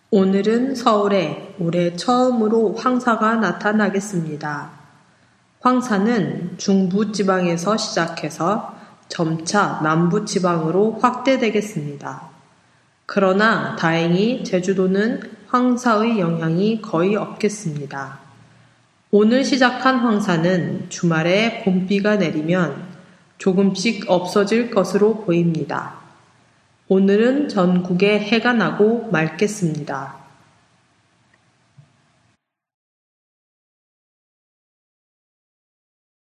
오늘은 서울에 올해 처음으로 황사가 나타나겠습니다. 황사는 중부지방에서 시작해서 점차 남부지방으로 확대되겠습니다. 그러나 다행히 제주도는 황사의 영향이 거의 없겠습니다. 오늘 시작한 황사는 주말에 봄비가 내리면 조금씩 없어질 것으로 보입니다. 오늘은 전국에 해가 나고 맑겠습니다.